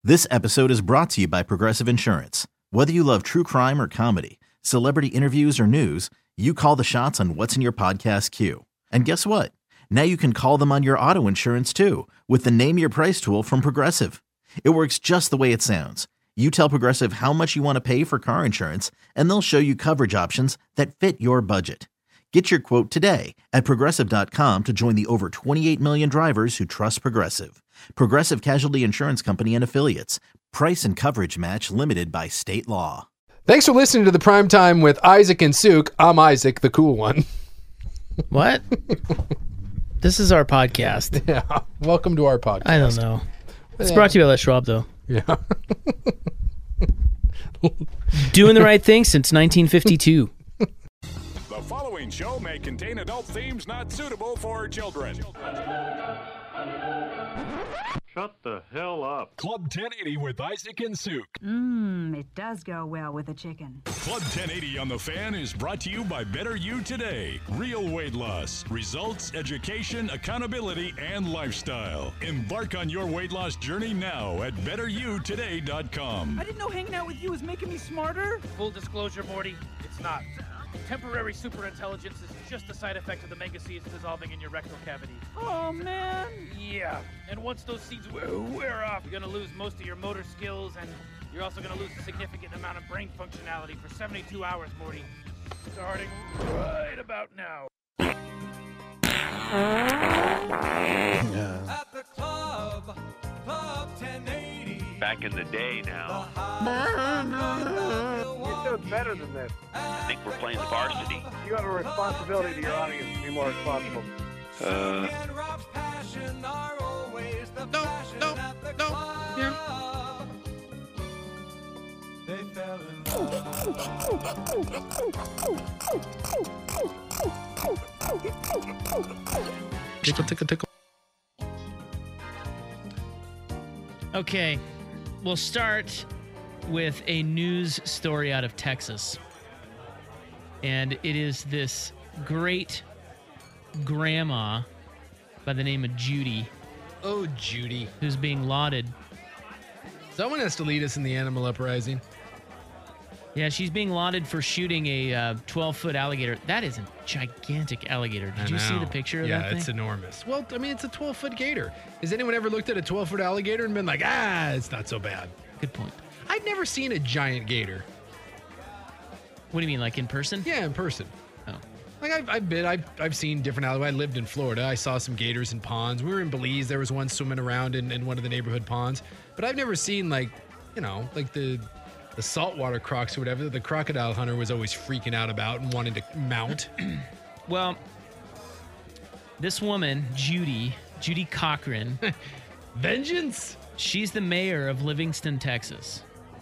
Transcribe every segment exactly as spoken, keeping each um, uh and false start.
This episode is brought to you by Progressive Insurance. Whether you love true crime or comedy, celebrity interviews or news, you call the shots on what's in your podcast queue. And guess what? Now you can call them on your auto insurance too with the Name Your Price tool from Progressive. It works just the way it sounds. You tell Progressive how much you want to pay for car insurance, and they'll show you coverage options that fit your budget. Get your quote today at Progressive dot com to join the over twenty-eight million drivers who trust Progressive. Progressive Casualty Insurance Company and Affiliates. Price and coverage match limited by state law. Thanks for listening to the Prime Time with Isaac and Suk. I'm Isaac, the cool one. What? This is our podcast. Yeah. Welcome to our podcast. I don't know. It's Yeah. brought to you by Les Schwab, though. Yeah. Doing the right thing since nineteen fifty-two. The following show may contain adult themes not suitable for children. Shut the hell up. Club ten eighty with Isaac and Suk. Mmm, it does go well with a chicken. Club ten eighty on the Fan is brought to you by Better You Today. Real weight loss, results, education, accountability, and lifestyle. Embark on your weight loss journey now at better you today dot com. I didn't know hanging out with you was making me smarter. Full disclosure, Morty, it's not. Temporary superintelligence is just a side effect of the mega seeds dissolving in your rectal cavity. Oh, man. Yeah, and once those seeds wear, wear off, you're gonna lose most of your motor skills, and you're also gonna lose a significant amount of brain functionality for seventy-two hours, Morty. Starting right about now. At the club, Club ten eighty. Back in the day now. You're so better than this. I think we're playing the varsity. You have a responsibility to your audience to be more responsible. Uh, No, no, no. Yeah. They fell in Tickle, tickle, tickle. Okay, we'll start with a news story out of Texas. And it is this great grandma by the name of Judy Oh, Judy. who's being lauded. Someone has to lead us in the animal uprising. Yeah, she's being lauded for shooting a uh, twelve-foot alligator. That is a gigantic alligator. Did I you see know. the picture of yeah, that thing? it's enormous. Well, I mean, it's a twelve-foot gator. Has anyone ever looked at a twelve-foot alligator and been like, ah, it's not so bad? Good point. I've never seen a giant gator. What do you mean, like in person? Yeah, in person. Oh. Like I've, I've been, I've, I've seen different alligators. I lived in Florida. I saw some gators in ponds. We were in Belize. There was one swimming around in, in one of the neighborhood ponds. But I've never seen like, you know, like the the saltwater crocs or whatever that the crocodile hunter was always freaking out about and wanting to mount. Well, this woman, Judy, Judy Cochran, Vengeance? she's the mayor of Livingston, Texas.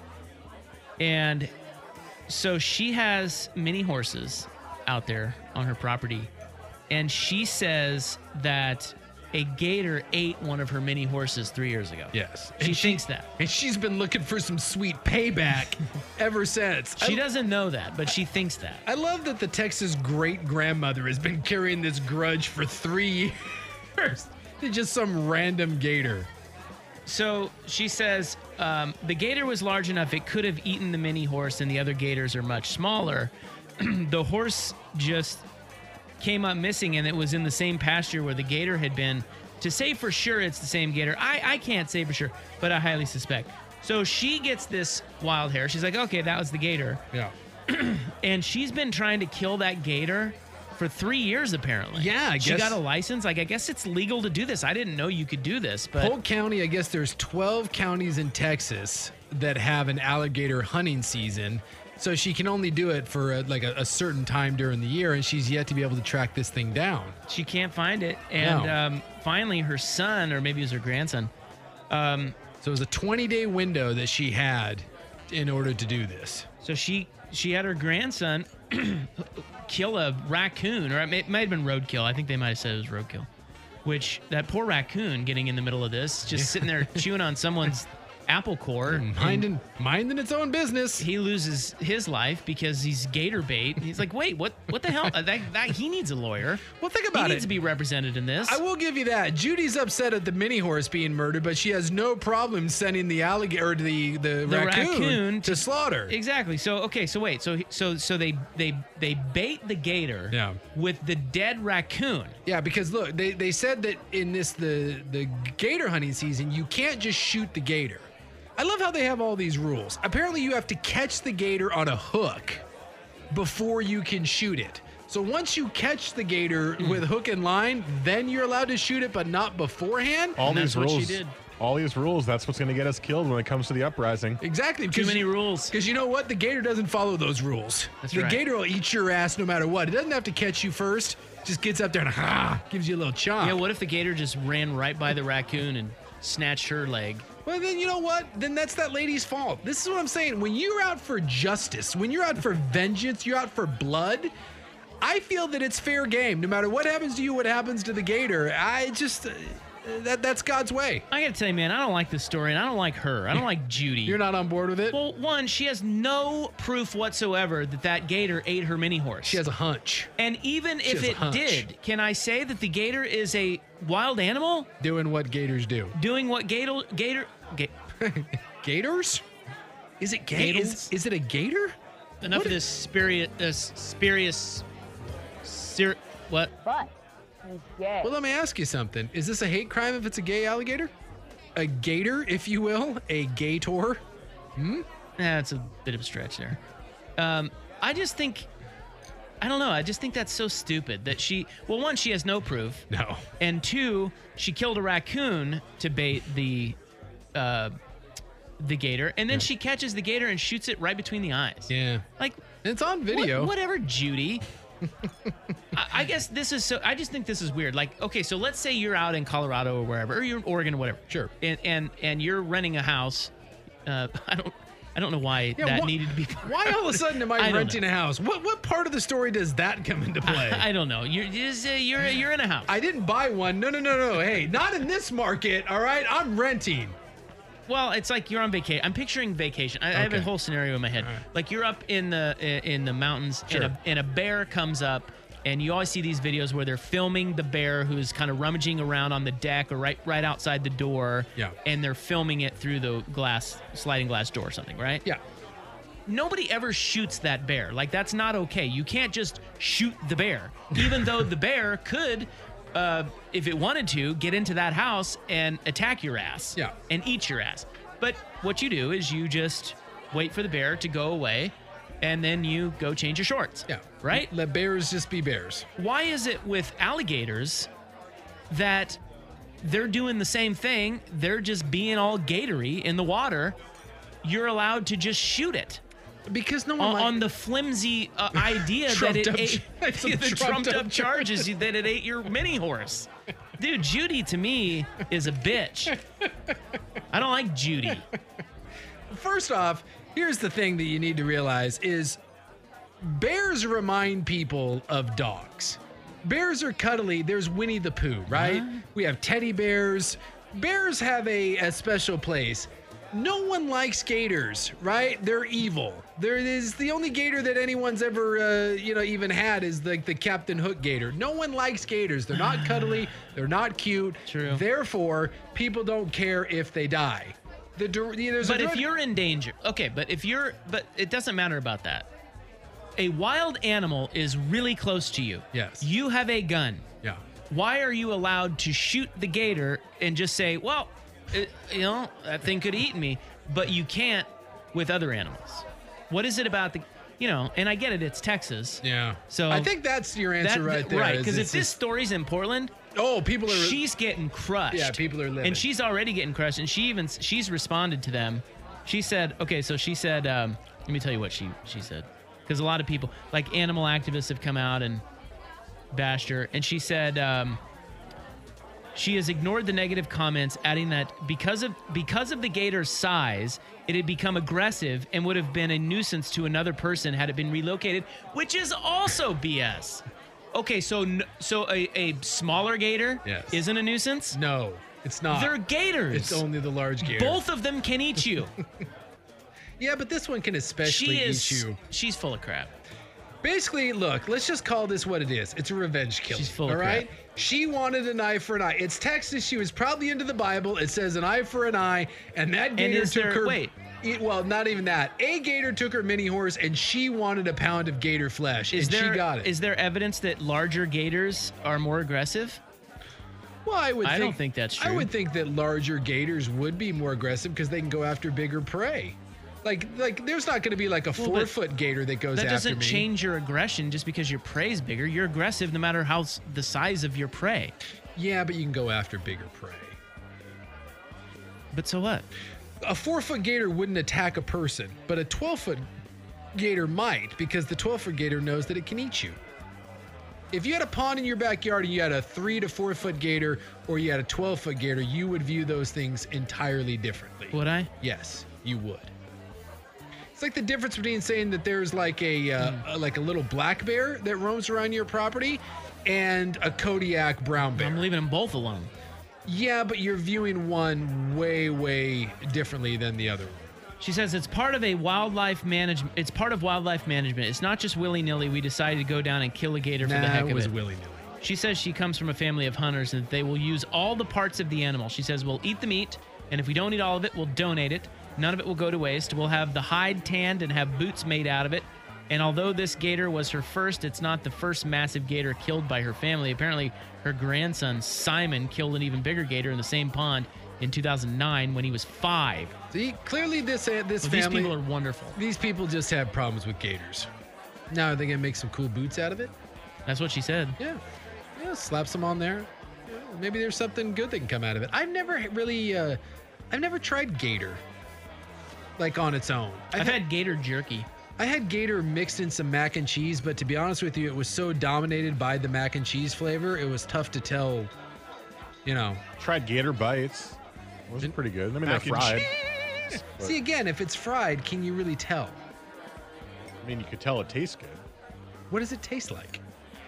And so she has many horses out there on her property. And she says that a gator ate one of her mini horses three years ago. Yes. She And thinks that. And she's been looking for some sweet payback ever since. She I, doesn't know that, but she thinks that. I love that the Texas great-grandmother has been carrying this grudge for three years to just some random gator. So she says um, the gator was large enough it could have eaten the mini horse, and the other gators are much smaller. The horse just came up missing, and it was in the same pasture where the gator had been. To say for sure it's the same gator, I, I can't say for sure, but I highly suspect. So she gets this wild hair. She's like, okay, that was the gator. Yeah. And she's been trying to kill that gator for three years, apparently. Yeah, I She guess- got a license. Like, I guess it's legal to do this. I didn't know you could do this, but... Polk County, I guess there's twelve counties in Texas that have an alligator hunting season. So she can only do it for a, like a, a certain time during the year, and she's yet to be able to track this thing down. She can't find it. And No. um, finally, her son, or maybe it was her grandson, um, So it was a twenty-day window that she had in order to do this. so she she had her grandson kill a raccoon, or it may, it might have been roadkill. I think they might have said it was roadkill. Which, that poor raccoon getting in the middle of this, just sitting there chewing on someone's apple core. Minding, minding its own business. He loses his life because he's gator bait. He's like, wait, what? What the hell? that, that he needs a lawyer. Well, think about he it. He needs to be represented in this. I will give you that. Judy's upset at the mini horse being murdered, but she has no problem sending the alligator or the the, the raccoon, raccoon to, to slaughter. Exactly. So okay. So wait. So so so they they they bait the gator. Yeah. With the dead raccoon. Yeah, because look, they they said that in this the the gator hunting season, you can't just shoot the gator. I love how they have all these rules. Apparently, you have to catch the gator on a hook before you can shoot it. So once you catch the gator mm. with hook and line, then you're allowed to shoot it, but not beforehand. All and these that's what rules. she did. All these rules, that's what's going to get us killed when it comes to the uprising. Exactly. Too many rules. Because you know what? The gator doesn't follow those rules. That's the right. gator will eat your ass no matter what. It doesn't have to catch you first. Just gets up there and ha, gives you a little chomp. Yeah, what if the gator just ran right by the raccoon and snatched her leg? Well, then you know what? Then that's that lady's fault. This is what I'm saying. When you're out for justice, when you're out for vengeance, you're out for blood, I feel that it's fair game. No matter what happens to you, what happens to the gator, I just... Uh, That that's God's way. I gotta tell you, man, I don't like this story, and I don't like her. I don't like Judy. You're not on board with it? Well, one, she has no proof whatsoever that that gator ate her mini horse. She has a hunch. And even She if has a it hunch. did, can I say that the gator is a wild animal? Doing what gators do. Doing what gator gator ga- Gators? Is it ga- is, is it a gator? Enough What of is- this spurious, uh, spurious, ser- what? But he's gay. Well, let me ask you something. Is this a hate crime if it's a gay alligator? A gator, if you will? A gator? Hmm? That's a bit of a stretch there. Um, I just think, I don't know. I just think that's so stupid that she, well, one, she has no proof. No. And two, she killed a raccoon to bait the, uh, the gator, and then Yeah. she catches the gator and shoots it right between the eyes. Yeah. Like, It's on video. What, whatever, Judy. I, I guess this is so. I just think this is weird. Like, okay, so let's say you're out in Colorado or wherever, or you're in Oregon or whatever. Sure. And and and you're renting a house. Uh, I don't. I don't know why Yeah, that wh- needed to be. Why all of a sudden am I, I don't renting know. a house? What what part of the story does that come into play? I, I don't know. You're you're just, uh, you're you're in a house. I didn't buy one. No, no, no, no. Hey, not in this market. All right, I'm renting. Well, it's like you're on vacation. I'm picturing vacation. I, I have a Okay. whole scenario in my head. All right. Like you're up in the in the mountains, Sure. and, a, and a bear comes up, and you always see these videos where they're filming the bear who's kind of rummaging around on the deck or right right outside the door. Yeah. And they're filming it through the glass sliding glass door or something, right? Yeah. Nobody ever shoots that bear. Like, that's not okay. You can't just shoot the bear, even though the bear could, uh, if it wanted to, get into that house and attack your ass. Yeah. And eat your ass. But what you do is you just wait for the bear to go away, and then you go change your shorts. Yeah. Right? Let bears just be bears. Why is it with alligators that they're doing the same thing? They're just being all gatory in the water. You're allowed to just shoot it. Because no one on, like- on the flimsy uh, idea that Trumped it up- ate some the trumped trumped up up charges that it ate your mini horse. Dude, Judy to me is a bitch. I don't like Judy. First off, here's the thing that you need to realize is bears remind people of dogs. Bears are cuddly. There's Winnie the Pooh, right? Huh? We have teddy bears. Bears have a, a special place. No one likes gators, right? They're evil. There is the only gator that anyone's ever, uh, you know, even had is like the Captain Hook gator. No one likes gators. They're not cuddly. They're not cute. True. Therefore, people don't care if they die. The dir- there's a But if direct- you're in danger, okay, but if you're, but it doesn't matter about that. A wild animal is really close to you. Yes. You have a gun. Yeah. Why are you allowed to shoot the gator and just say, well, it, you know, that thing could eat me, but you can't with other animals? What is it about the, you know, and I get it, it's Texas. Yeah. So I think that's your answer that- right there. Right, is because if it's this just- story's in Portland, oh, people are. she's getting crushed. Yeah, people are livid. And she's already getting crushed, and she even she's responded to them. She said, okay, so she said, um, let me tell you what she she said, because a lot of people, like animal activists, have come out and bashed her, and she said um, she has ignored the negative comments, adding that because of because of the gator's size, it had become aggressive and would have been a nuisance to another person had it been relocated, which is also B S. Okay, so n- so a, a smaller gator Yes. isn't a nuisance? No. It's not. They're gators. It's only the large gator. Both of them can eat you. Yeah, but this one can especially she is, eat you. She's full of crap. Basically, look, let's just call this what it is. It's a revenge killing. She's full of all right? crap. She wanted an eye for an eye. It's Texas. She was probably into the Bible. It says an eye for an eye, and that gator is took there- her. wait. It- well, not even that. A gator took her mini horse, and she wanted a pound of gator flesh, Is and there, she got it. Is there evidence that larger gators are more aggressive? well, I would. I think, don't think that's true. I would think that larger gators would be more aggressive because they can go after bigger prey. Like, like, there's not going to be like a Well, but four-foot gator that goes That after doesn't me. change your aggression just because your prey's bigger. You're aggressive no matter how s- the size of your prey. Yeah, but you can go after bigger prey. But so what? A four-foot gator wouldn't attack a person, but a twelve-foot gator might because the twelve-foot gator knows that it can eat you. If you had a pond in your backyard and you had a three to four-foot gator or you had a twelve-foot gator, you would view those things entirely differently. Would I? Yes, you would. It's like the difference between saying that there's like a, uh, a like a little black bear that roams around your property and a Kodiak brown bear. I'm leaving them both alone. Yeah, but you're viewing one way, way differently than the other one. She says it's part of a wildlife management. It's part of wildlife management. It's not just willy nilly. We decided to go down and kill a gator for Nah, the heck it of was it. willy nilly. She says she comes from a family of hunters and they will use all the parts of the animal. She says we'll eat the meat, and if we don't eat all of it, we'll donate it. None of it will go to waste. We'll have the hide tanned and have boots made out of it. And although this gator was her first, it's not the first massive gator killed by her family. Apparently, her grandson Simon killed an even bigger gator in the same pond in two thousand nine when he was five. See, clearly this uh, this Well, family. these people are wonderful. These people just have problems with gators. Now are they gonna make some cool boots out of it? That's what she said. Yeah, yeah. Slap some on there. Yeah, maybe there's something good that can come out of it. I've never really, uh, I've never tried gator, like on its own. I've, I've had, had gator jerky. I had gator mixed in some mac and cheese, but to be honest with you, it was so dominated by the mac and cheese flavor, it was tough to tell. You know, tried gator bites. Wasn't pretty good. I mean, they're mac and fried. cheese. See, again, if it's fried, can you really tell? I mean, you could tell it tastes good. What does it taste like?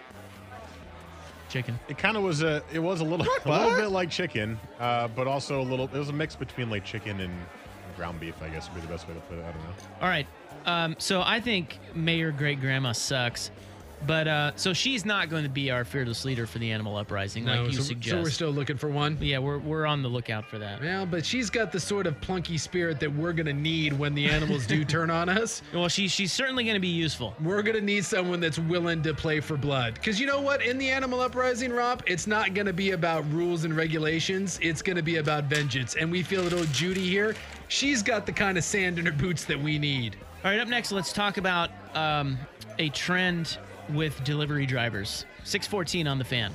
Chicken. It kind of was a. It was a little, a little bit like chicken, uh, but also a little. It was a mix between like chicken and ground beef. I guess would be the best way to put it. I don't know. All right. Um, so I think Mayor Great Grandma sucks, but uh, so she's not going to be our fearless leader for the Animal Uprising, No, like you so, suggest. so we're still looking for one. Yeah, we're we're on the lookout for that. Well, but she's got the sort of plunky spirit that we're gonna need when the animals do turn on us. Well, she she's certainly going to be useful. We're gonna need someone that's willing to play for blood. Because you know what? In the Animal Uprising, Rob, it's not gonna be about rules and regulations. It's gonna be about vengeance. And we feel that old Judy here, she's got the kind of sand in her boots that we need. All right, up next, let's talk about um, a trend with delivery drivers. six fourteen on the Fan.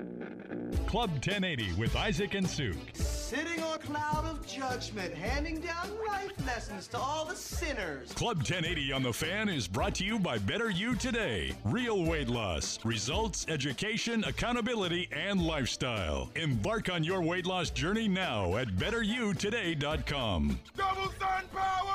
Club ten eighty with Isaac and Suk. Sitting on a cloud of judgment, handing down life lessons to all the sinners. Club ten eighty on the Fan is brought to you by Better You Today. Real weight loss, results, education, accountability, and lifestyle. Embark on your weight loss journey now at better you today dot com. Double sun power!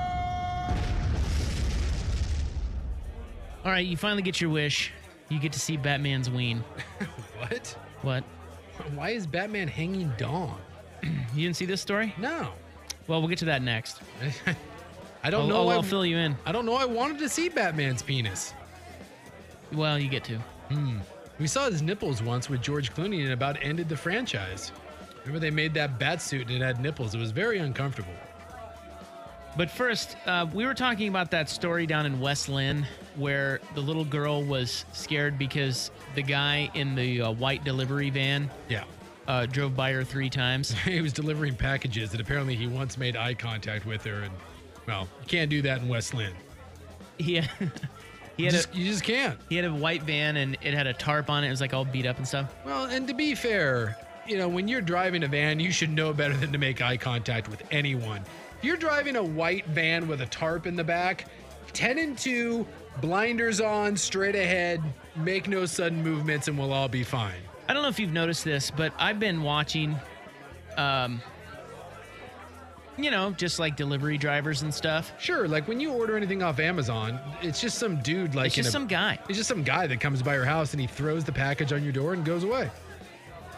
All right, you finally get your wish. You get to see Batman's ween. What? What? Why is Batman hanging Dawn? You didn't see this story? No. Well, we'll get to that next. I don't I'll, know. I'll, I, I'll fill you in. I don't know. I wanted to see Batman's penis. Well, you get to. Hmm. We saw his nipples once with George Clooney and it about ended the franchise. Remember they made that bat suit and it had nipples. It was very uncomfortable. But first, uh, we were talking about that story down in West Lynn where the little girl was scared because the guy in the uh, white delivery van yeah. uh, drove by her three times. He was delivering packages and apparently he once made eye contact with her. And, well, you can't do that in West Lynn. Yeah. He had you, just, a, you just can't. He had a white van and it had a tarp on it. It was like all beat up and stuff. Well, and to be fair, you know, when you're driving a van, you should know better than to make eye contact with anyone. If you're driving a white van with a tarp in the back, ten and two, blinders on, straight ahead, make no sudden movements, and we'll all be fine. I don't know if you've noticed this, but I've been watching, um, you know, just like delivery drivers and stuff. Sure, like when you order anything off Amazon, it's just some dude like It's in just a, some guy. It's just some guy that comes by your house and he throws the package on your door and goes away.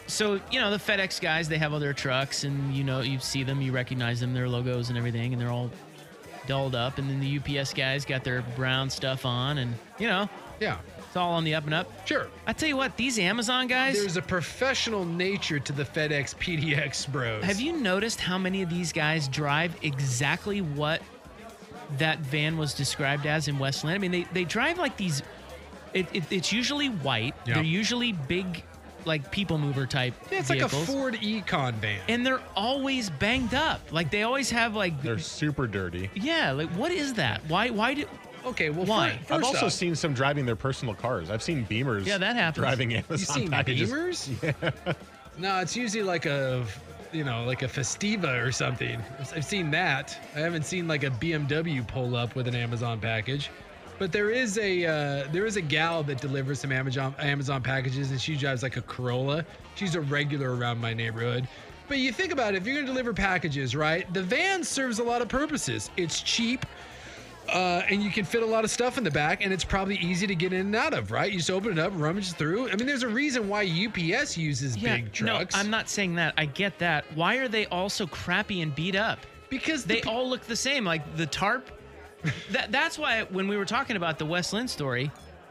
so, you know, the FedEx guys, they have all their trucks, and, you know, you see them, you recognize them, their logos and everything, and they're all dolled up. And then the U P S guys got their brown stuff on, and, you know. Yeah. It's all on the up and up. Sure. I tell you what, these Amazon guys. There's a professional nature to the FedEx P D X bros. Have you noticed how many of these guys drive exactly what that van was described as in Westland? I mean, they, they drive like these. It, it, it's usually white. Yeah. They're usually big, like people mover type Yeah, it's vehicles. like a Ford Econ van. And they're always banged up. Like they always have like. They're super dirty. Yeah, like what is that? Why? Why do? Okay, well, why? First I've also off, seen some driving their personal cars. I've seen Beamers. Yeah, that happens. Driving Amazon you seen packages. Beamers? Yeah. No, it's usually like a, you know, like a Festiva or something. I've seen that. I haven't seen like a B M W pull up with an Amazon package. But there is a uh, there is a gal that delivers some Amazon Amazon packages, and she drives like a Corolla. She's a regular around my neighborhood. But you think about it, if you're going to deliver packages, right? The van serves a lot of purposes. It's cheap. Uh, and you can fit a lot of stuff in the back, and it's probably easy to get in and out of, right? You just open it up, rummage through. I mean, there's a reason why U P S uses Yeah, big trucks. No, I'm not saying that. I get that. Why are they all so crappy and beat up? Because they the, all look the same. Like the tarp. that that's why when we were talking about the West Lynn story,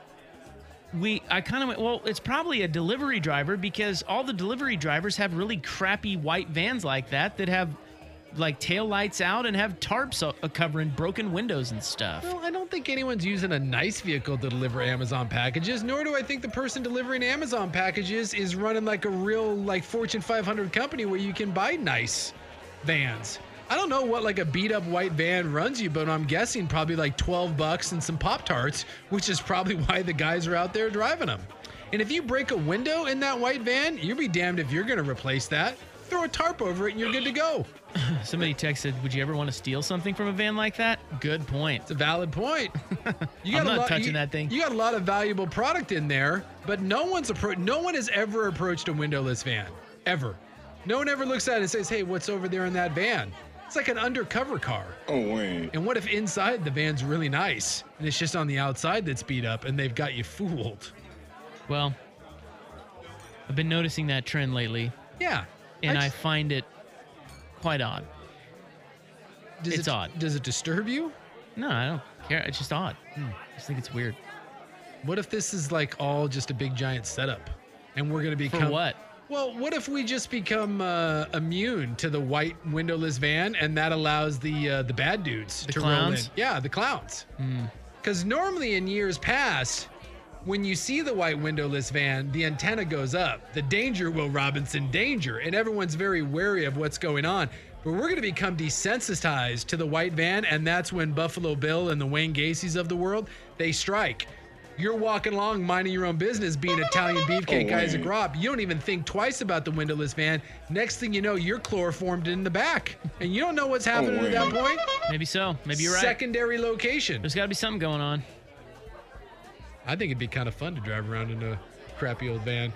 we I kind of went, well, it's probably a delivery driver because all the delivery drivers have really crappy white vans like that that have like tail lights out and have tarps uh, covering broken windows and stuff. Well, I don't think anyone's using a nice vehicle to deliver Amazon packages, nor do I think the person delivering Amazon packages is running like a real like Fortune five hundred company where you can buy nice vans. I don't know what like a beat up white van runs you, but I'm guessing probably like twelve bucks and some Pop-Tarts, which is probably why the guys are out there driving them. And if you break a window in that white van, you'll be damned if you're going to replace that. Throw a tarp over it and you're good to go. Somebody texted, would you ever want to steal something from a van like that? Good point. It's a valid point. You I'm got a not lot, touching you, that thing. You got a lot of valuable product in there, but no one's appro- no one has ever approached a windowless van. Ever. No one ever looks at it and says, hey, what's over there in that van? It's like an undercover car. Oh, wait. And what if inside the van's really nice and it's just on the outside that's beat up and they've got you fooled? Well, I've been noticing that trend lately. Yeah. And I, just, I find it quite odd. Does it's it, odd. Does it disturb you? No, I don't care. It's just odd. Hmm. I just think it's weird. What if this is like all just a big giant setup and we're going to become... For what? Well, what if we just become uh, immune to the white windowless van, and that allows the uh, the bad dudes the to clowns? roll in? Yeah, the clowns. Because mm. normally in years past, when you see the white windowless van, the antenna goes up. The danger, Will Robinson, danger, and everyone's very wary of what's going on. But we're going to become desensitized to the white van, and that's when Buffalo Bill and the Wayne Gacy's of the world, they strike. You're walking along, minding your own business, being Italian beefcake Oh, Isaac Robb. You don't even think twice about the windowless van. Next thing you know, you're chloroformed in the back, and you don't know what's happening Oh, at that point. Maybe so. Maybe you're right. Secondary location. There's got to be something going on. I think it'd be kind of fun to drive around in a crappy old van.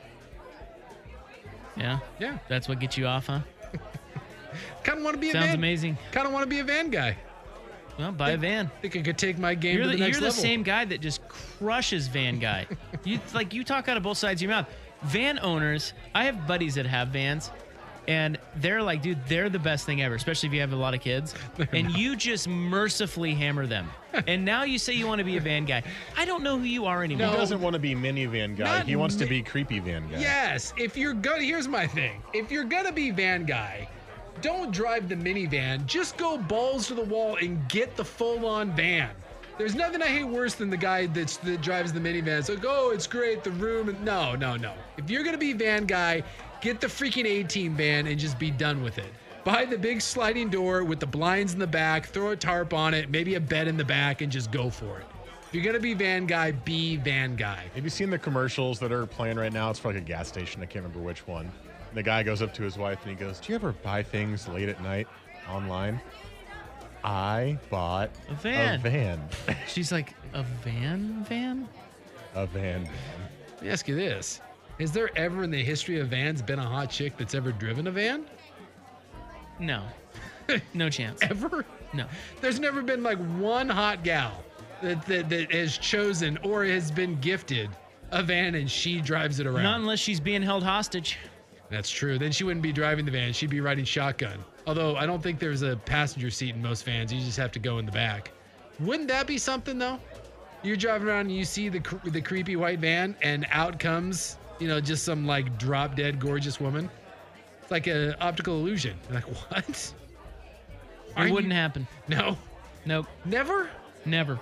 Yeah? Yeah. That's what gets you off, huh? Kind of want to be a Sounds van. amazing. Kind of want to be a van guy. Well, buy a van. Think I could take my game You're to the, the next you're the level. same guy that just crushes van guy. you like you talk out of both sides of your mouth. Van owners, I have buddies that have vans, and they're like, dude, they're the best thing ever, especially if you have a lot of kids. And you just mercifully hammer them. And now you say you want to be a van guy. I don't know who you are anymore. He doesn't want to be minivan guy. Not He wants to mi- be creepy van guy. Yes. If you're gonna, here's my thing. If you're gonna be van guy, don't drive the minivan. Just go balls to the wall and get the full-on van. There's nothing I hate worse than the guy that's, that drives the minivan. So, oh, it's great, the room. And no, no, no. If you're gonna be van guy, get the freaking A-Team van and just be done with it. Buy the big sliding door with the blinds in the back, throw a tarp on it, maybe a bed in the back, and just go for it. If you're gonna be van guy, be van guy. Have you seen the commercials that are playing right now? It's for like a gas station. I can't remember which one. The guy goes up to his wife and he goes, do you ever buy things late at night online? I bought A van. A van. She's like, a van van? A van van. Let me ask you this. Has there ever in the history of vans been a hot chick that's ever driven a van? No. No chance. Ever? No. There's never been like one hot gal that, that, that has chosen or has been gifted a van and she drives it around. Not unless she's being held hostage. That's true. Then she wouldn't be driving the van. She'd be riding shotgun. Although I don't think there's a passenger seat in most vans. You just have to go in the back. Wouldn't that be something, though? You're driving around and you see the cr- the creepy white van, and out comes, you know, just some like drop dead gorgeous woman. It's like an optical illusion. You're like, what? It Aren't wouldn't you- happen. No. Nope. Never? Never.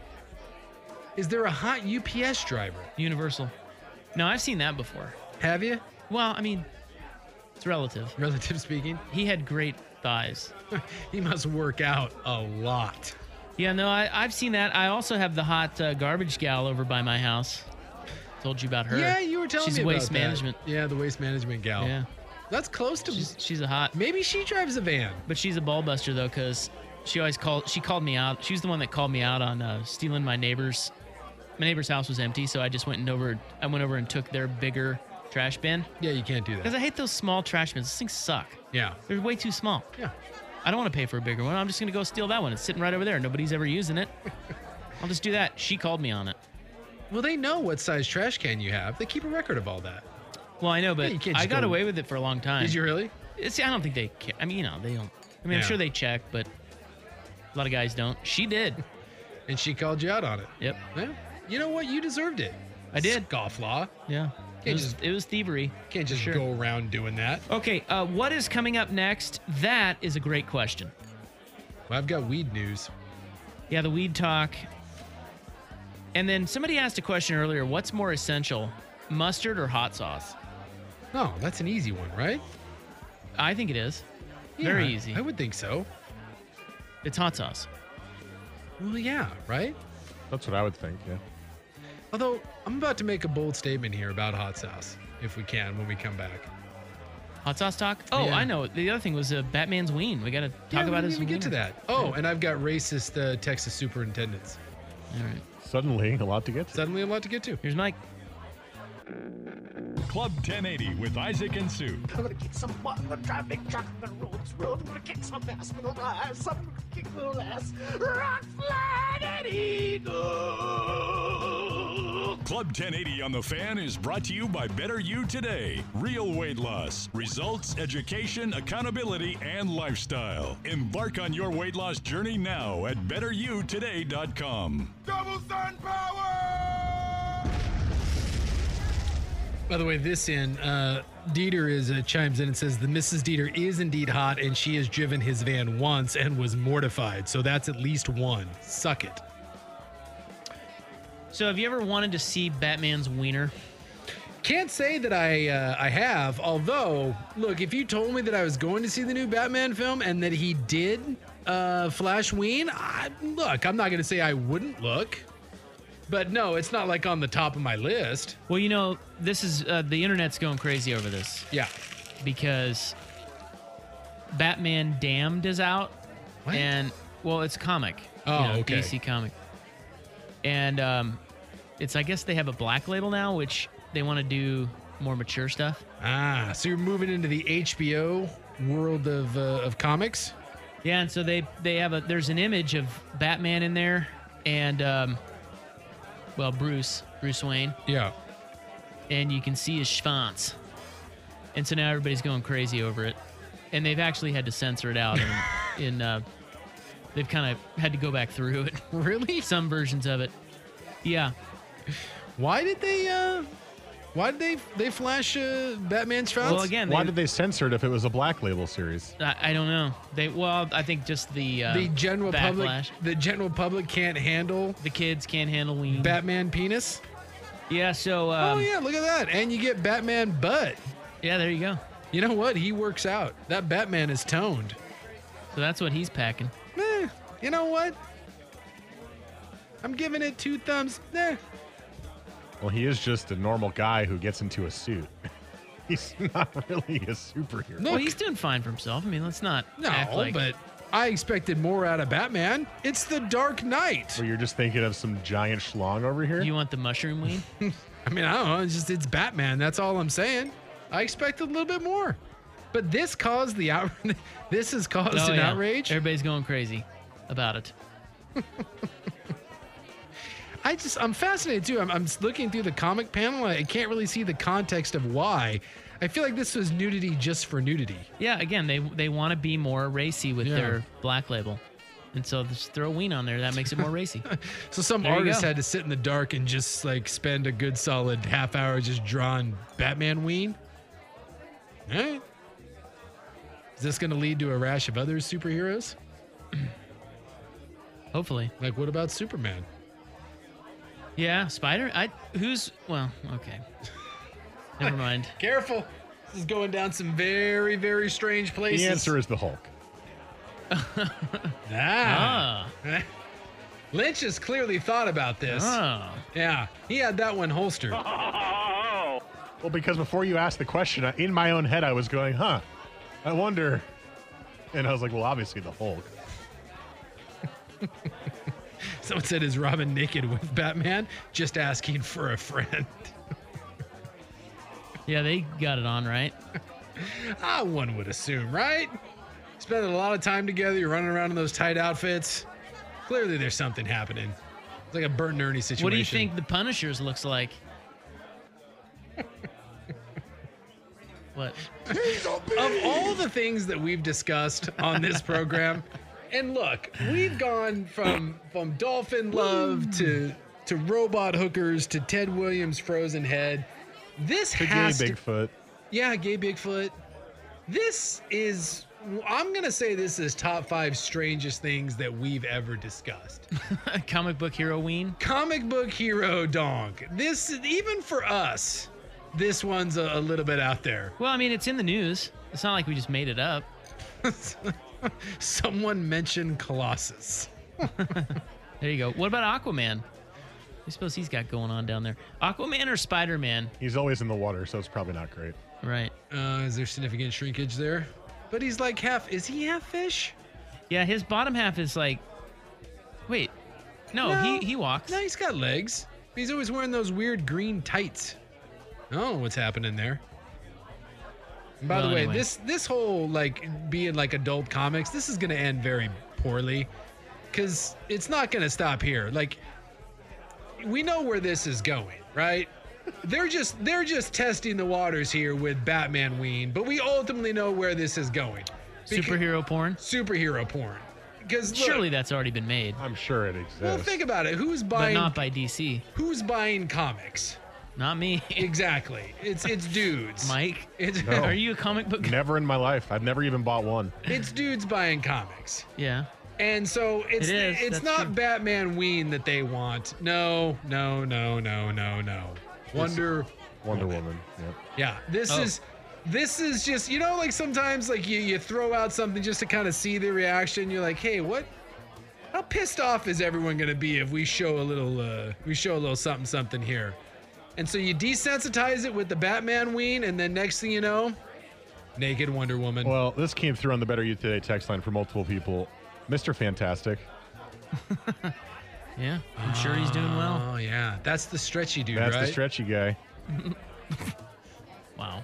Is there a hot U P S driver? Universal. No, I've seen that before. Have you? Well, I mean, it's relative. Relative speaking. He had great thighs. He must work out a lot. Yeah, no, I, I've seen that. I also have the hot uh, garbage gal over by my house. Told you about her. Yeah, you were telling She's me about waste that. management. Yeah, the waste management gal. Yeah. That's close to. She's, she's a hot. Maybe she drives a van. But she's a ball buster though, because she always called. She called me out. She was the one that called me out on uh, stealing my neighbor's. My neighbor's house was empty, so I just went and over. I went over and took their bigger trash bin. Yeah, you can't do that. Because I hate those small trash bins. Those things suck. Yeah. They're way too small. Yeah. I don't want to pay for a bigger one. I'm just going to go steal that one. It's sitting right over there. Nobody's ever using it. I'll just do that. She called me on it. Well, they know what size trash can you have. They keep a record of all that. Well, I know, but Yeah, you can't I just got go- away with it for a long time. Did you really? It's, I don't think they care. I mean, you know, they don't. I mean, Yeah. I'm sure they check, but a lot of guys don't. She did. And she called you out on it. Yep. Yeah. You know what? You deserved it. I did. Scofflaw. Yeah. It Can't was, just- it was thievery. Can't just Sure. go around doing that. Okay, uh, what is coming up next? That is a great question. Well, I've got weed news. Yeah, the weed talk. And then somebody asked a question earlier, what's more essential, mustard or hot sauce? Oh, that's an easy one, right? I think it is. Yeah, Very easy. I would think so. It's hot sauce. Well, yeah, right? That's what I would think, yeah. Although, I'm about to make a bold statement here about hot sauce, if we can, when we come back. Hot sauce talk? Oh, Yeah. I know. The other thing was uh, Batman's ween. We got to talk yeah, about we his didn't even get to wiener. that. Oh, and I've got racist uh, Texas superintendents. All right. Suddenly, a lot to get to. Suddenly a lot to get to. Here's Mike. Club ten eighty with Isaac and Sue. I'm gonna kick some butt in the traffic, truck in the roads road. I'm gonna kick some ass, I'm gonna rise, I'm gonna kick little ass. Rock, slide, and eagle. Club ten eighty on the Fan is brought to you by Better You Today. Real weight loss, results, education, accountability, and lifestyle. Embark on your weight loss journey now at better you today dot com. Double sun power! By the way, this in, uh, Dieter is uh, chimes in and says the Missus Dieter is indeed hot, and she has driven his van once and was mortified. So that's at least one. Suck it. So have you ever wanted to see Batman's wiener? Can't say that I uh, I have. Although, look, if you told me that I was going to see the new Batman film and that he did uh, flash ween, I, look, I'm not going to say I wouldn't look. But no, it's not like on the top of my list. Well, you know, this is uh, the internet's going crazy over this. Yeah. Because Batman Damned is out. What? And, well, it's a comic. Oh, you know, okay. D C comic. And um, it's, I guess they have a black label now, which they want to do more mature stuff. Ah, so you're moving into the H B O world of uh, of comics? Yeah, and so they they have a there's an image of Batman in there, and um, well, Bruce Bruce Wayne, Yeah. and you can see his schwanz, and so now everybody's going crazy over it, and they've actually had to censor it out, in, in uh, they've kind of had to go back through it. Really? Some versions of it, yeah. Why did they? Uh, why did they they flash uh, Batman's shots? Well, again, Why they, did they censor it if it was a black label series? I, I don't know. They well, I think just the uh, the general public, backlash. the general public can't handle The kids can't handle ween. Batman penis. yeah, so um, oh yeah, look at that, and you get Batman butt. yeah, there you go. You know what? He works out. That Batman is toned. So that's what he's packing. Eh, you know what? I'm giving it two thumbs. Eh. Well, he is just a normal guy who gets into a suit. He's not really a superhero. Well, he's doing fine for himself. I mean, let's not No, act like but I expected more out of Batman. It's the Dark Knight. So you're just thinking of some giant schlong over here? you want the mushroom ween. I mean, I don't know. It's just it's Batman. That's all I'm saying. I expected a little bit more, but this caused the out. This has caused Oh, an yeah. outrage. Everybody's going crazy about it. I just I'm fascinated too. I'm, I'm looking through the comic panel. I can't really see the context of why. I feel like this was nudity just for nudity. Yeah, again, they they want to be more racy with Yeah. their Black Label. And so just throw ween on there. That makes it more racy. So some There you artist go. had to sit in the dark and just like spend a good solid half hour just drawing Batman ween. All right. Is this going to lead to a rash of other superheroes? Hopefully. Like, what about Superman? Yeah, Spider. I who's well, okay. Never mind. Careful. This is going down some very, very strange places. The answer is the Hulk. Ah. Lynch has clearly thought about this. Oh. Yeah, he had that one holstered. Well, because before you asked the question, I- in my own head, I was going, huh, I wonder. And I was like, well, obviously the Hulk. Someone said, is Robin naked with Batman? Just asking for a friend. Yeah, they got it on, right? Ah, one would assume, right? Spending a lot of time together, you're running around in those tight outfits. Clearly there's something happening. It's like a Bert and Ernie situation. What do you think the Punisher's looks like? What? Of all the things that we've discussed on this program, and look, we've gone from from dolphin love to to robot hookers to Ted Williams' Frozen Head. This To gay has to, Bigfoot. yeah, gay Bigfoot. This is, I'm gonna say this is top five strangest things that we've ever discussed. Comic book hero ween? Comic book hero donk. This, even for us, this one's a, a little bit out there. Well, I mean, it's in the news. It's not like we just made it up. Someone mentioned Colossus. There you go. What about Aquaman? I suppose he's got going on down there. Aquaman or Spider-Man? He's always in the water, so it's probably not great. Right. Uh, is there significant shrinkage there? But he's like half, is he half fish? Yeah, his bottom half is like, wait, no, No. he, he walks. No, he's got legs. He's always wearing those weird green tights. I don't know what's happening there. And by Well, the way, anyway. this this whole like being like adult comics, this is gonna end very poorly, because it's not gonna stop here. Like, we know where this is going, right? They're just they're just testing the waters here with Batman Ween, but we ultimately know where this is going. Beca- Superhero porn? Superhero porn. Because Surely that's already been made. I'm sure it exists. well, think about it. Who's But buying? not by D C. Who's buying comics? Not me. Exactly. It's it's dudes. Mike, It's No. are you a comic book? Never in my life. I've never even bought one. it's dudes buying comics. Yeah. And so it's It is, it's that's not true. Batman Ween that they want. No, no, no, no, no, no. Wonder Wonder Woman. Yep. Yeah, this Oh. is this is just, you know, like sometimes like you, you throw out something just to kind of see the reaction. You're like, hey, what how pissed off is everyone gonna be if we show a little uh we show a little something something here? And so you desensitize it with the Batman Ween, and then next thing you know, naked Wonder Woman. Well, this came through on the Better You Today text line for multiple people. Mister Fantastic. Yeah. I'm sure he's doing well. Oh yeah, that's the stretchy dude, That's right? the stretchy guy. Wow.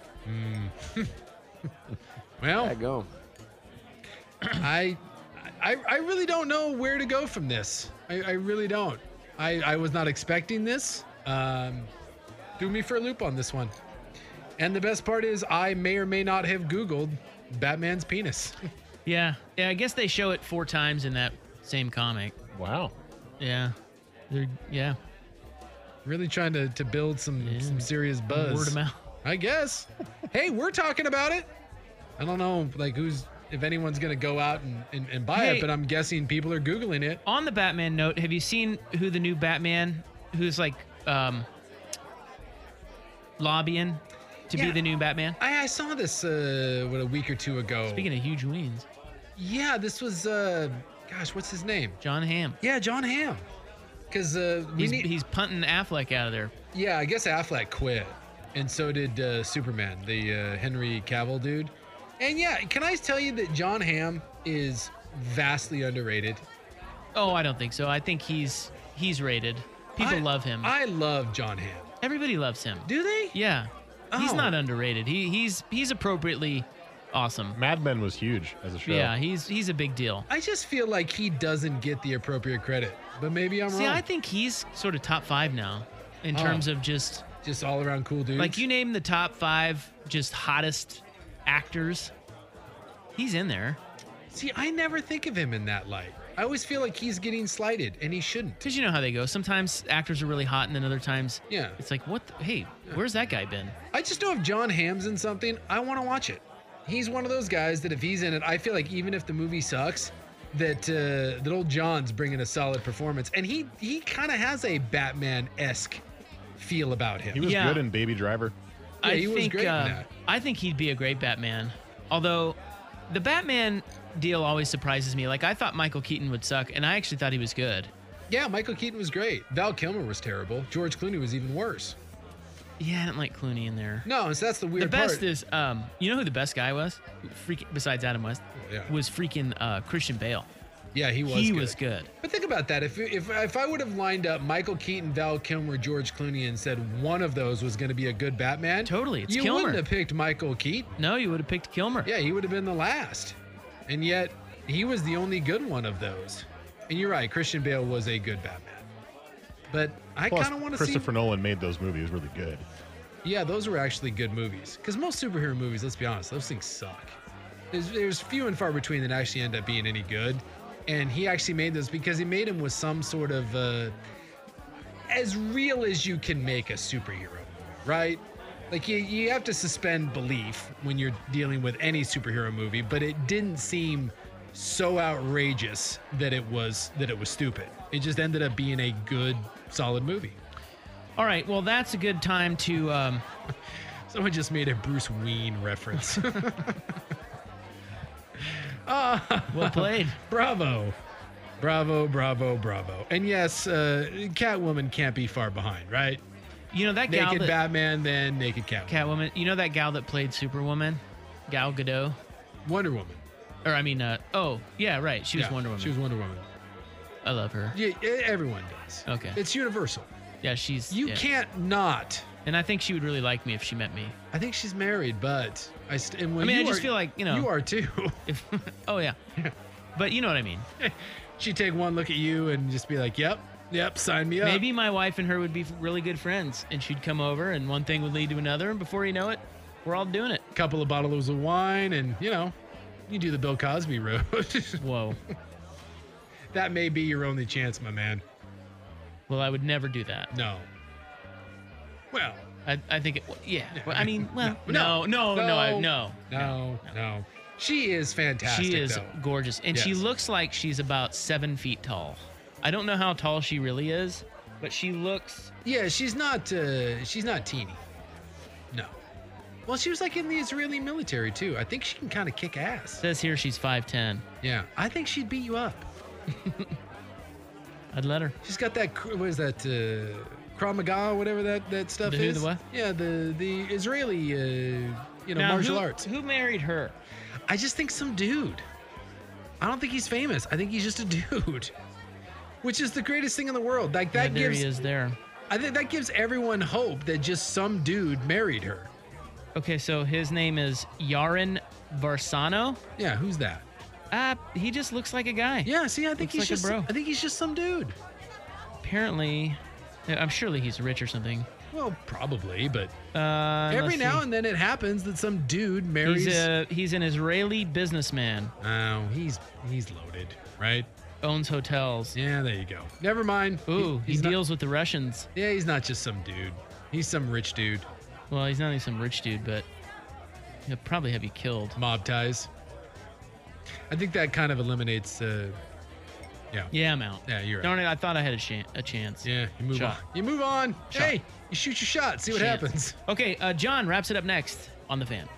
Well, go. I, I, I really don't know where to go from this. I, I really don't. I, I was not expecting this. Um, threw me for a loop on this one. And the best part is, I may or may not have Googled Batman's penis. Yeah. Yeah, I guess they show it four times in that same comic. Wow. Yeah. They're, yeah. Really trying to, to build some, Yeah. some serious buzz. Word of mouth. I guess. Hey, we're talking about it. I don't know, like who's if anyone's gonna go out and, and, and buy Hey. it, but I'm guessing people are Googling it. On the Batman note, have you seen who the new Batman, who's like um, lobbying to Yeah. be the new Batman? I, I saw this uh, what a week or two ago. Speaking of huge wings, Yeah, this was uh gosh, what's his name? John Hamm. Yeah, John Hamm. Cause uh we He's, need he's punting Affleck out of there. yeah, I guess Affleck quit. And so did uh, Superman, the uh, Henry Cavill dude. And yeah, can I tell you that John Hamm is vastly underrated? Oh, I don't think so. I think he's he's rated. People I- love him. I love John Hamm. Everybody loves him. Do they? Yeah. He's Oh. not underrated. He he's he's appropriately awesome. Mad Men was huge as a show. Yeah, he's he's a big deal. I just feel like he doesn't get the appropriate credit. But maybe I'm See, wrong. I think he's sort of top five now in Oh. terms of just Just all around cool dudes. Like, you name the top five just hottest actors, he's in there. See, I never think of him in that light. I always feel like he's getting slighted, and he shouldn't. Because you know how they go. Sometimes actors are really hot, and then other times, Yeah. it's like, what? The, hey, where's that guy been? I just know if John Hamm's in something, I want to watch it. He's one of those guys that if he's in it, I feel like even if the movie sucks, that uh, that old John's bringing a solid performance. And he he kind of has a Batman-esque feel about him. He was Yeah. good in Baby Driver. Yeah, I he was think great in uh, that. I think he'd be a great Batman. Although the Batman deal always surprises me. Like, I thought Michael Keaton would suck, and I actually thought he was good. Yeah, Michael Keaton was great. Val Kilmer was terrible. George Clooney was even worse. Yeah, I didn't like Clooney in there. No, so that's the weird The best part. is, um, you know who the best guy was? Freak, besides Adam West, yeah. was freaking uh, Christian Bale. Yeah, he was He good. was good. But think about that. If if if I would have lined up Michael Keaton, Val Kilmer, George Clooney, and said one of those was going to be a good Batman, Totally, it's you Kilmer. wouldn't have picked Michael Keaton. No, you would have picked Kilmer. Yeah, he would have been the last. And yet, he was the only good one of those. And you're right, Christian Bale was a good Batman. But I Plus, kind of want to see. Christopher Nolan made those movies really good. Yeah, those were actually good movies. Because most superhero movies, let's be honest, those things suck. There's, there's few and far between that actually end up being any good. And he actually made those because he made them with some sort of uh, as real as you can make a superhero movie, right? Like you, you have to suspend belief when you're dealing with any superhero movie, but it didn't seem so outrageous that it was that it was stupid. It just ended up being a good, solid movie. All right, well, that's a good time to... Um, Someone just made a Bruce Wayne reference. Ah, well played. Bravo. Bravo, bravo, bravo. And yes, uh, Catwoman can't be far behind, right? You know that gal Naked that, Batman, then Naked Catwoman. Catwoman. You know that gal that played Superwoman? Gal Gadot? Wonder Woman. Or, I mean, uh, oh, yeah, right. She was Yeah, Wonder Woman. She was Wonder Woman. I love her. Yeah, everyone does. Okay. It's universal. Yeah, she's... You yeah. can't not. And I think she would really like me if she met me. I think she's married, but I. St- and when I mean, you I just are- feel like, you know... You are too. If, oh, yeah. But you know what I mean. She'd take one look at you and just be like, yep, yep, sign me up. Maybe my wife and her would be really good friends, and she'd come over, and one thing would lead to another, and before you know it, we're all doing it. A couple of bottles of wine, and, you know, you do the Bill Cosby road. Whoa. That may be your only chance, my man. Well, I would never do that. No. Well, I, I think it, yeah. Well, I mean, well, No. no, no, no, No. I, no, no, no. She is fantastic. She is though. gorgeous, and she Yes. looks like she's about seven feet tall. I don't know how tall she really is, but she looks. Yeah, she's not. Uh, she's not teeny. No. Well, she was like in the Israeli military too. I think she can kind of kick ass. Says here she's five ten. Yeah, I think she'd beat you up. I'd let her. She's got that. cr- What is that? Uh, Krav Maga, whatever that that stuff The who, is. the what? Yeah, the the Israeli. Uh, you know, Now, martial who- arts. Who married her? I just think some dude. I don't think he's famous. I think he's just a dude. Which is the greatest thing in the world. Like that yeah, there gives he is there. I think that gives everyone hope that just some dude married her. Okay, so his name is Yaron Varsano. Yeah, who's that? Uh, he just looks like a guy. Yeah, see, I think Looks he's like a just bro. I think he's just some dude. Apparently, I'm surely he's rich or something. Well, probably, but Uh, every let's now see. and then it happens that some dude marries. He's a he's an Israeli businessman. Oh, he's he's loaded, right? Owns hotels. Yeah, there you go. Never mind. Ooh, he, he's not- deals with the Russians. Yeah, he's not just some dude. He's some rich dude. Well, he's not only some rich dude, but he'll probably have you killed. Mob ties. I think that kind of eliminates. Uh, yeah. Yeah, I'm out. Yeah, you're right. Darn it! I thought I had a, chan- a chance. Yeah, you move Shot. on. You move on. Shot. Hey, you shoot your shot. See what Chance. happens. Okay, uh, John wraps it up next on The Fan.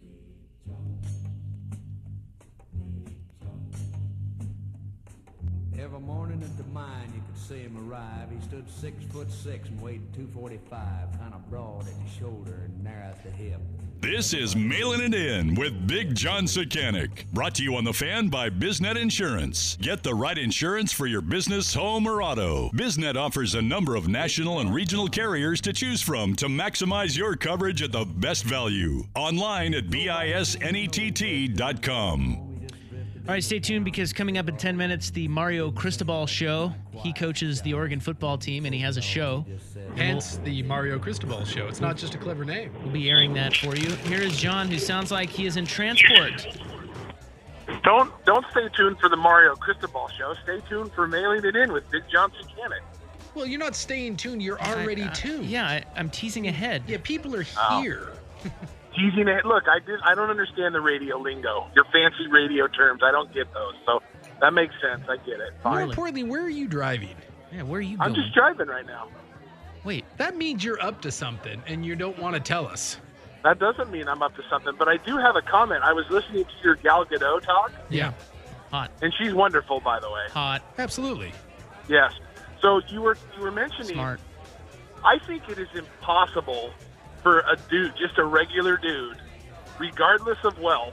Every morning at the mine, you could see him arrive. He stood six foot six and weighed two forty-five, kind of broad at the shoulder and narrow at the hip. This is Mailing It In with Big John Sekanic. Brought to you on The Fan by BizNet Insurance. Get the right insurance for your business, home, or auto. BizNet offers a number of national and regional carriers to choose from to maximize your coverage at the best value. Online at B I S N E T T dot com. All right, stay tuned because coming up in ten minutes, the Mario Cristobal Show. He coaches the Oregon football team, and he has a show. Hence the Mario Cristobal Show. It's not just a clever name. We'll be airing that for you. Here is John, who sounds like he is in transport. Don't don't stay tuned for the Mario Cristobal Show. Stay tuned for Mailing It In with Big John Buchanan. Well, you're not staying tuned. You're already I, I, tuned. Yeah, I, I'm teasing ahead. Yeah, people are Oh. here. Teasing it. Look, I did. I don't understand the radio lingo. Your fancy radio terms. I don't get those. So that makes sense. I get it. More Fine. importantly, where are you driving? Yeah, where are you I'm going? just driving right now. Wait. That means you're up to something, and you don't want to tell us. That doesn't mean I'm up to something, but I do have a comment. I was listening to your Gal Gadot talk, Yeah. Hot. and she's wonderful, by the way. Hot. Absolutely. Yes. So you were you were mentioning. Smart. I think it is impossible for a dude, just a regular dude, regardless of wealth,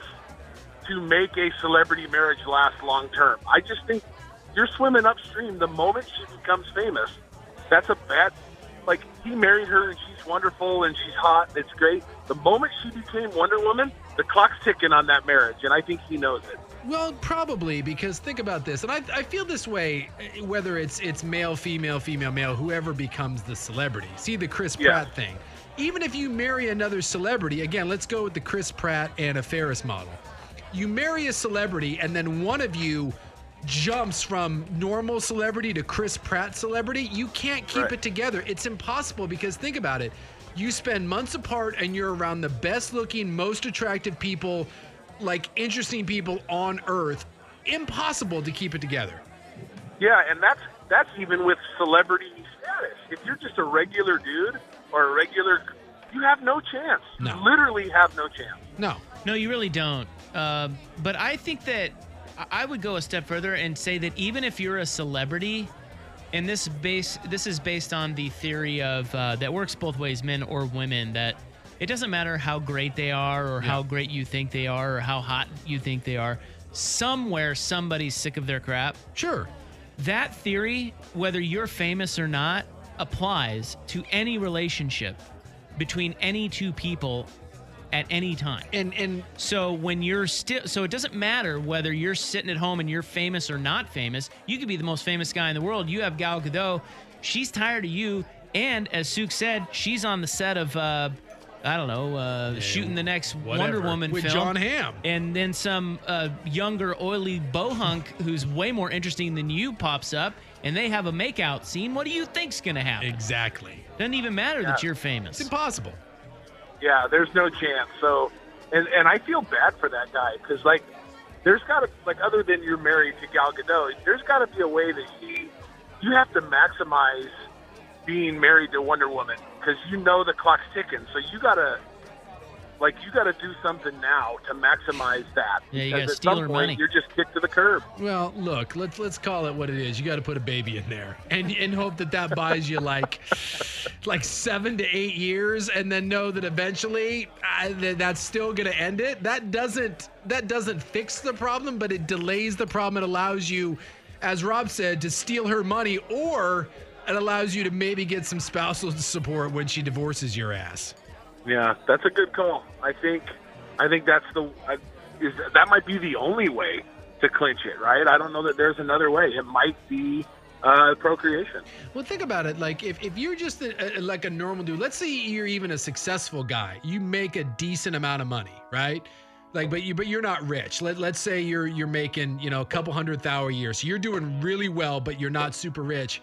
to make a celebrity marriage last long term. I just think you're swimming upstream. The moment she becomes famous, that's a bad. Like, he married her and she's wonderful and she's hot and it's great. The moment she became Wonder Woman, the clock's ticking on that marriage, and I think he knows it. Well, probably, because think about this, and I, I feel this way, eh, whether it's it's male, female, female, male, whoever becomes the celebrity. See the Chris Yeah. Pratt thing. Even if you marry another celebrity, again, let's go with the Chris Pratt and a Ferris model. You marry a celebrity, and then one of you jumps from normal celebrity to Chris Pratt celebrity. You can't keep Right. it together. It's impossible, because think about it. You spend months apart, and you're around the best looking, most attractive people, like interesting people on earth. Impossible to keep it together. Yeah, and that's that's even with celebrity status. If you're just a regular dude or a regular, you have no chance. No. You literally have no chance. No. No, you really don't. Um, but I think that I- I would go a step further and say that even if you're a celebrity, and this base this is based on the theory of uh, that works both ways, men or women, that it doesn't matter how great they are or Yeah. how great you think they are or how hot you think they are. Somewhere somebody's sick of their crap. Sure. That theory, whether you're famous or not, applies to any relationship between any two people at any time. And and so when you're still, so it doesn't matter whether you're sitting at home and you're famous or not famous. You could be the most famous guy in the world. You have Gal Gadot. She's tired of you. And as Suk said, she's on the set of, uh, I don't know, uh, Yeah, shooting the next whatever. Wonder Woman With film. John Hamm. And then some uh, younger, oily bohunk who's way more interesting than you pops up, and they have a makeout scene. What do you think's going to happen? Exactly. Doesn't even matter Yeah. that you're famous. It's impossible. Yeah, there's no chance. So, and and I feel bad for that guy, because like, there's got to, like, other than you're married to Gal Gadot, there's got to be a way that he, you have to maximize being married to Wonder Woman, because you know the clock's ticking. So you gotta, like, you gotta do something now to maximize that. Yeah, you because gotta at steal some her point, money. You're just kicked to the curb. Well, look, let's let's call it what it is. You got to put a baby in there, and and hope that that buys you like like seven to eight years, and then know that eventually uh, that that's still going to end it. That doesn't that doesn't fix the problem, but it delays the problem. It allows you, as Rob said, to steal her money, or it allows you to maybe get some spousal support when she divorces your ass. Yeah, that's a good call. I think, I think that's the, I, is that might be the only way to clinch it, right? I don't know that there's another way. It might be uh, procreation. Well, think about it. Like, if, if you're just a, a, like a normal dude, let's say you're even a successful guy, you make a decent amount of money, right? Like, but you but you're not rich. Let let's say you're you're making, you know, a couple hundred thousand a year, so you're doing really well, but you're not super rich.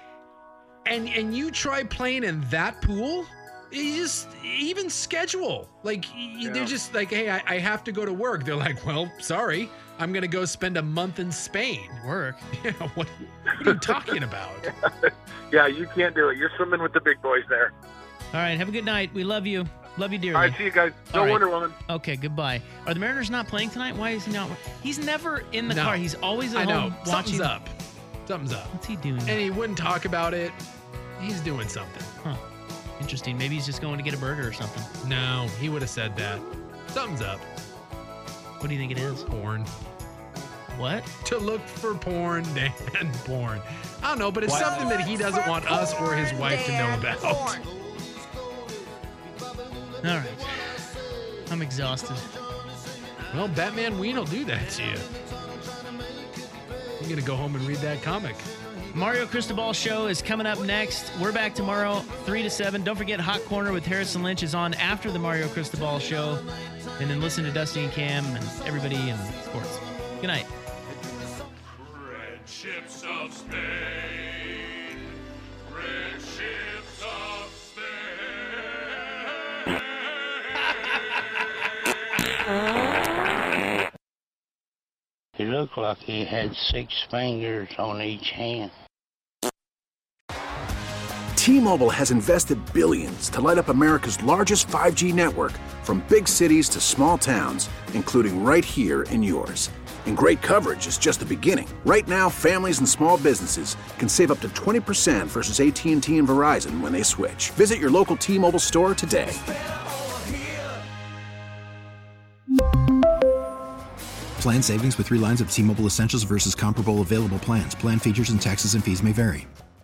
And and you try playing in that pool. You just even schedule, like you, they're just like, hey, I, I have to go to work. They're like, well, sorry, I'm gonna go spend a month in Spain. Work? Yeah, what, what are you talking about? Yeah, you can't do it. You're swimming with the big boys there. All right, have a good night. We love you. Love you dearly. All right, see you guys. Go All right. Wonder Woman. Okay, goodbye. Are the Mariners not playing tonight? Why is he not? He's never in the No. car. He's always at I know. home Something's watching. up. Something's up. What's he doing? And he wouldn't talk about it. He's doing something. Huh. Interesting. Maybe he's just going to get a burger or something. No, he would have said that. Something's up. What do you think it is? Porn. What? To look for porn and porn. I don't know, but it's What? something that he doesn't want us or his wife to know about. All right. I'm exhausted. Well, Batman Ween will do that to you. I'm going to go home and read that comic. Mario Cristobal show is coming up next. We're back tomorrow, three to seven. Don't forget Hot Corner with Harrison Lynch is on after the Mario Cristobal show. And then listen to Dusty and Cam and everybody in sports. Good night. Red ships of Spain. Red ships of Spain. He looked like he had six fingers on each hand. T-Mobile has invested billions to light up America's largest five G network, from big cities to small towns, including right here in yours. And great coverage is just the beginning. Right now, families and small businesses can save up to twenty percent versus A T and T and Verizon when they switch. Visit your local T-Mobile store today. Plan savings with three lines of T-Mobile Essentials versus comparable available plans. Plan features and taxes and fees may vary.